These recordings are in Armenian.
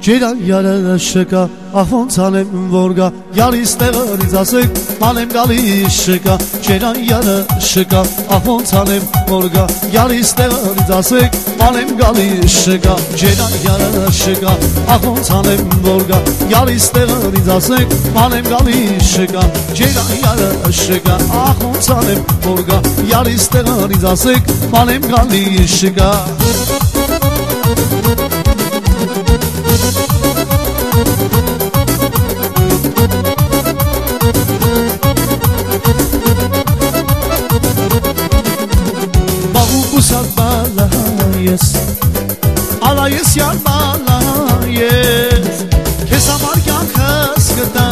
Ջերան յարը շկա, ախոնց անեմ որգա, յարիս տեղարից ասեք, մանեմ գալիս շկա, ջերան յարը շկա, ախոնց անեմ որգա, յարիս տեղարից ասեք, մանեմ գալիս շկա, ջերան յարը շկա, ախոնց անեմ որգա, յարիս տեղարից ասեք, մանեմ գալիս շկա, ջերան յարը շկա, ախոնց անեմ որգա, յարիս տեղարից ասեք, մանեմ գալիս շկա Usat balayes Alayes yar balayes Kesamar yan kıskıda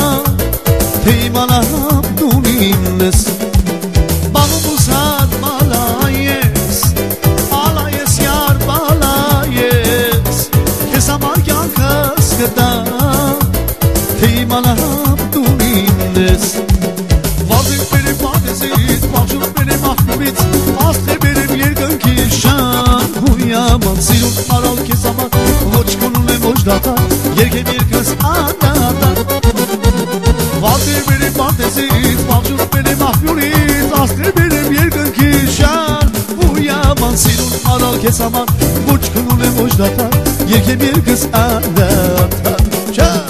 Teymanam dunines Bağım usat balayes Alayes yar balayes Kesamar yan kıskıda Teymanam dunines Vazim benim vadesiz Vazim benim ahbibit Aslı benim yerden kişan Huyaman silun maral kesamat Hoç konune mojdata Yerge bir kız anada Vazim benim vadesiz Vazim benim ahbibit Aslı benim yerden kişan Huyaman silun maral kesamat Hoç konune mojdata Yerge bir kız anada